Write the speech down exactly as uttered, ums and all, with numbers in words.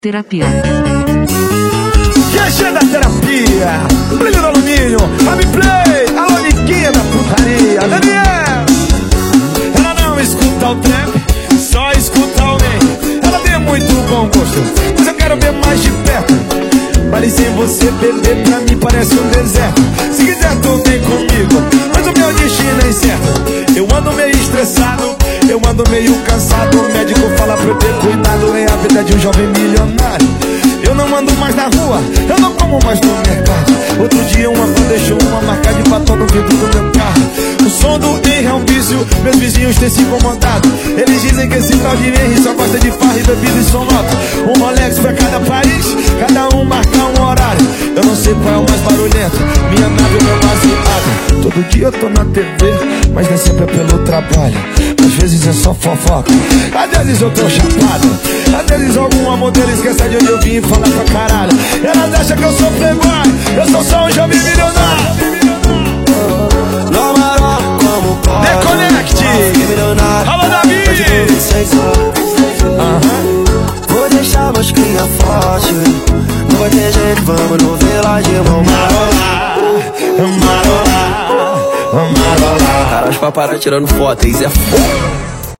Terapia. G G da terapia, brilho do alumínio, Fami Play, a loniquinha da putaria, Daniel. Ela não escuta o trap, só escuta o meio. Ela tem muito bom gosto, mas eu quero ver mais de perto. Vale sem você, bebê, pra mim parece um deserto. Se quiser tu vem comigo, mas o meu destino é incerto. Eu ando meio estressado, eu ando meio cansado. O médico fala pra eu ter cuidado, é a vida de um jovem milionário. Eu não ando mais na rua, eu não como mais no mercado. Outro dia uma van deixou uma marca de batom no vidro do meu carro. O som do Henry é um vício, meus vizinhos têm se incomodado. Eles dizem que esse tal de Henry só gosta de farra e bebida e som alto. Um Rolex pra cada país, cada um marca um horário. Eu não sei qual é o mais barulhento, minha nave ou meu baseado. Todo dia eu tô na T V, mas nem sempre é pelo trabalho. Às vezes é só fofoca, às vezes eu tô chapado. Às vezes algum amor deles esquece de onde eu vim e fala pra caralho. Elas acham que eu sou playboy, eu sou só um jovem milionário. Deconnect, alô Davi. Vou deixar meus cria forte, não vai ter jeito, vamos no Village, vamos marolar, marolar, marolar. Cara, os paparazzi tirando foto, isso é foda.